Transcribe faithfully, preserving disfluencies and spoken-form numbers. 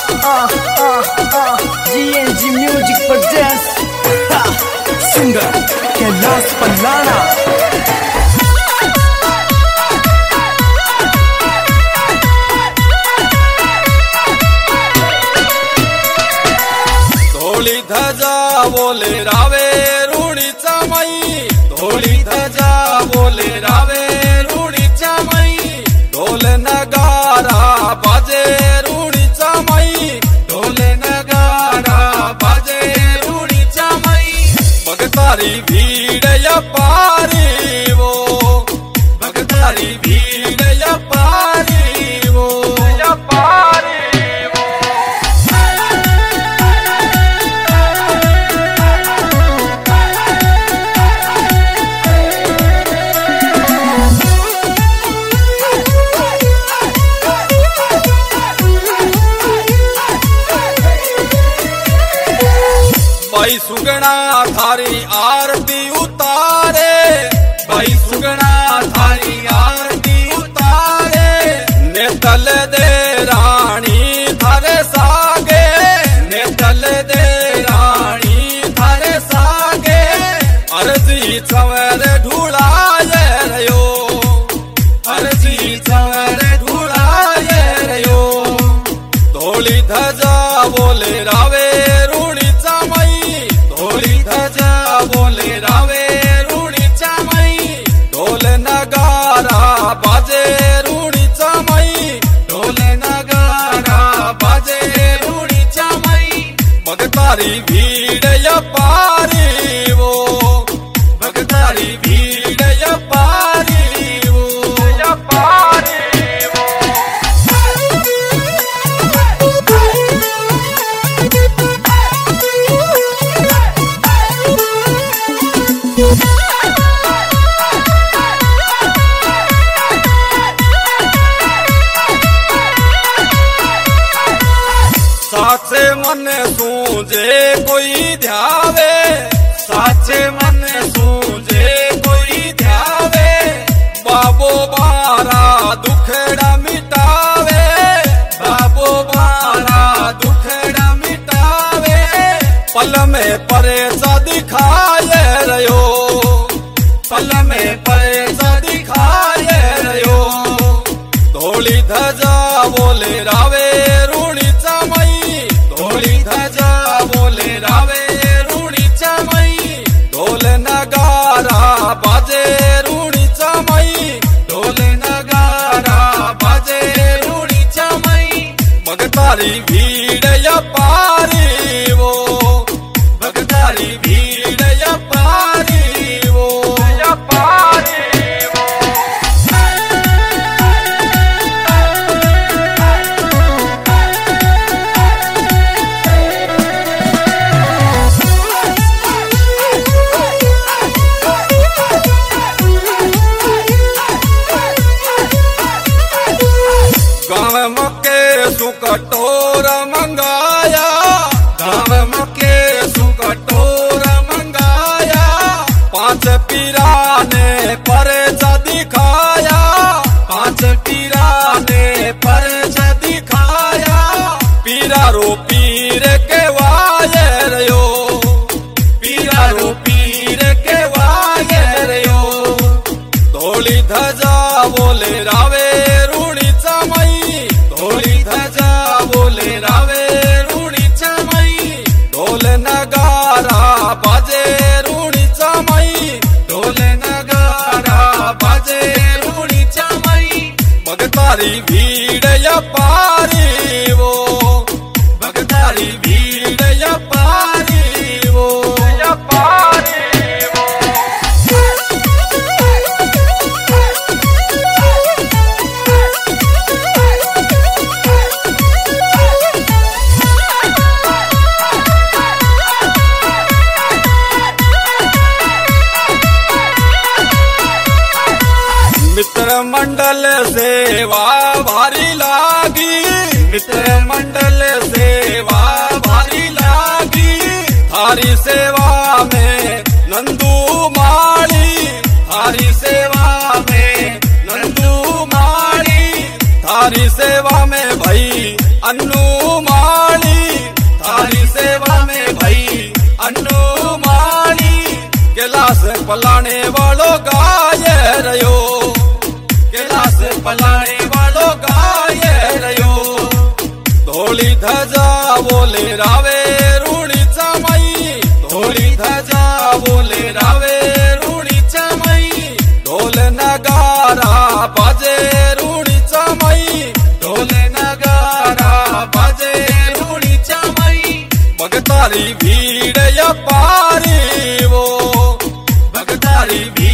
ah, ah, ah. G N G Music presents singer Kailash Pallana. धोळी धजा बोले रावे रुणीचा माई, धोळी धजा बोले रावे रुणीचा माई, ढोल नगारा बाजे रुणीचा माई, ढोल नगारा बाजे रुणीचा माई, भगतारी भीड़ या पारी वो, भगतारी भीड़ या पारी वो, या पारी भाई सुगना थारी आरती उतारे, भाई सुगना थारी आरती उतारे, नेतल दे रानी थारे सागे, नेतल दे रानी थारे सागे, अर्जी सवर ढूढ़ाए रयो, अर्जी सवर ढूढ़ाए रयो, धोली धजा बोले रावे रुणीचा माई, धोली धजा बोले रावे रुणीचा माई, ढोल नगारा बाजे रुणीचा माई, ढोल नगारा बाजे रुणीचा माई, भगतारी भीड़ या पारी वो, भगतारी भीड़ या पारी वो, या पारी साचे मन सूझे कोई ध्यावे, साचे मन सूझे कोई ध्यावे, बाबो बारा दुखड़ा मिटावे, बाबो बारा दुखड़ा मिटावे, पल में परेसा दिखाए रयो, पल में परेसा दिखाए रयो, धोली धजा बोले रावे रुणीचा माई, धोली धजा बोले रावे रुणीचा माई, ढोल नगारा बाजे रुणीचा माई, ढोल नगारा बाजे रुणीचा माई, भगतारी भीड़ या पारी वो, भगतारी भीड़ या पारी वो, या पारी गाँव मके सुकटोर मंगाया, गाँव मके सुकटोर मंगाया, पांच पीरा ने परचा दिखाया, पांच पीरा ने परचा दिखाया, पीरा रो पीर के वायर यो, पीरा रो पीर के वायर यो, धोली धजा बोले रावे रुणीचा माई, धोली धजा बोले रावे रुणीचा माई, ढोल नगारा बाजे रुणीचा माई, ढोल नगारा बाजे रुणीचा माई, भगतारी भीड़ या पारी वो, भगतारी भीड़ या पारी वो, या पारी मित्र मंडल सेवा भारी लागी, मित्र मंडल सेवा भारी लागी, थारी सेवा में नंदू माली, थारी सेवा में नंदू माली, थारी सेवा में भाई अन्नू माली। पलाने वालो गाये रयो, कैलाश पलाने वालो गाये रयो। धोली धजा बोले रावे रूणी चमई, धोली धजा बोले रावे रूणी चमई। ढोल नगारा बाजे रूणी चमई, ढोल नगारा बाजे रूणी चमई। भगतारी भीड़ या पारी वो, भगतारी भीड़